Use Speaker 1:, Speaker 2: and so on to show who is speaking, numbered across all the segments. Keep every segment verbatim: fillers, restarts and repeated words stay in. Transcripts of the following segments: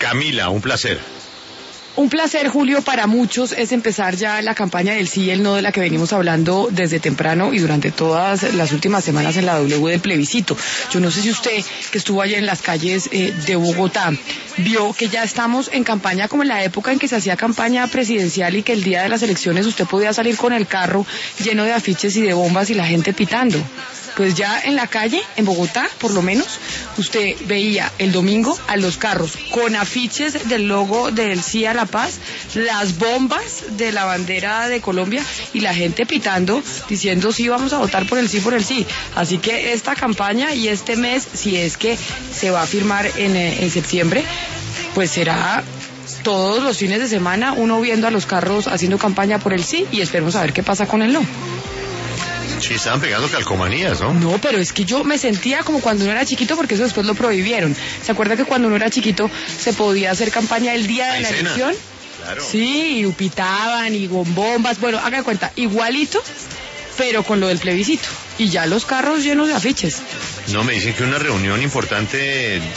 Speaker 1: Camila, un placer.
Speaker 2: Un placer, Julio, para muchos es empezar ya la campaña del sí y el no, de la que venimos hablando desde temprano y durante todas las últimas semanas en la W del plebiscito. Yo no sé si usted, que estuvo ayer en las calles eh, de Bogotá, vio que ya estamos en campaña como en la época en que se hacía campaña presidencial y que el día de las elecciones usted podía salir con el carro lleno de afiches y de bombas y la gente pitando. Pues ya en la calle, en Bogotá, por lo menos, usted veía el domingo a los carros con afiches del logo del Sí a la Paz, las bombas de la bandera de Colombia y la gente pitando, diciendo sí, vamos a votar por el sí, por el sí. Así que esta campaña y este mes, si es que se va a firmar en, en septiembre, pues será todos los fines de semana uno viendo a los carros haciendo campaña por el sí y esperemos a ver qué pasa con el no.
Speaker 1: Sí, estaban pegando calcomanías, ¿no?
Speaker 2: No, pero es que yo me sentía como cuando uno era chiquito, porque eso después lo prohibieron. ¿Se acuerda que cuando uno era chiquito se podía hacer campaña el día de la elección?
Speaker 1: Claro.
Speaker 2: Sí, y pitaban y con bombas. Bueno, hagan cuenta, igualito, pero con lo del plebiscito. Y ya los carros llenos de afiches.
Speaker 1: No, me dicen que una reunión importante en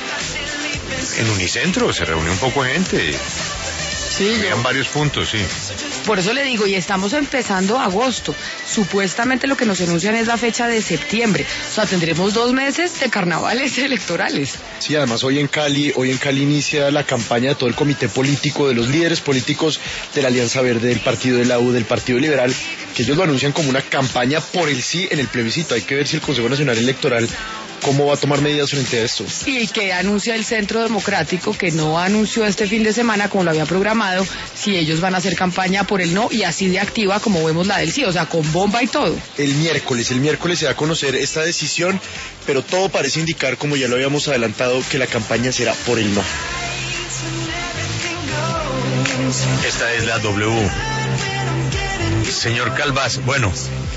Speaker 1: Unicentro, se reunió un poco de gente.
Speaker 2: Sí,
Speaker 1: habían
Speaker 2: yo...
Speaker 1: varios puntos, sí.
Speaker 2: Por eso le digo, y estamos empezando agosto. Supuestamente lo que nos anuncian es la fecha de septiembre. O sea, tendremos dos meses de carnavales electorales.
Speaker 3: Sí, además hoy en Cali, hoy en Cali inicia la campaña de todo el comité político, de los líderes políticos de la Alianza Verde, del Partido de la U, del Partido Liberal, que ellos lo anuncian como una campaña por el sí en el plebiscito. Hay que ver si el Consejo Nacional Electoral cómo va a tomar medidas frente a esto.
Speaker 2: Y que anuncia el Centro Democrático, que no anunció este fin de semana como lo había programado, si ellos van a hacer campaña por el no y así de activa como vemos la del sí, o sea, con bomba y todo.
Speaker 3: El miércoles, el miércoles se da a conocer esta decisión, pero todo parece indicar, como ya lo habíamos adelantado, que la campaña será por el no.
Speaker 1: Esta es la W. Señor Calvás, bueno,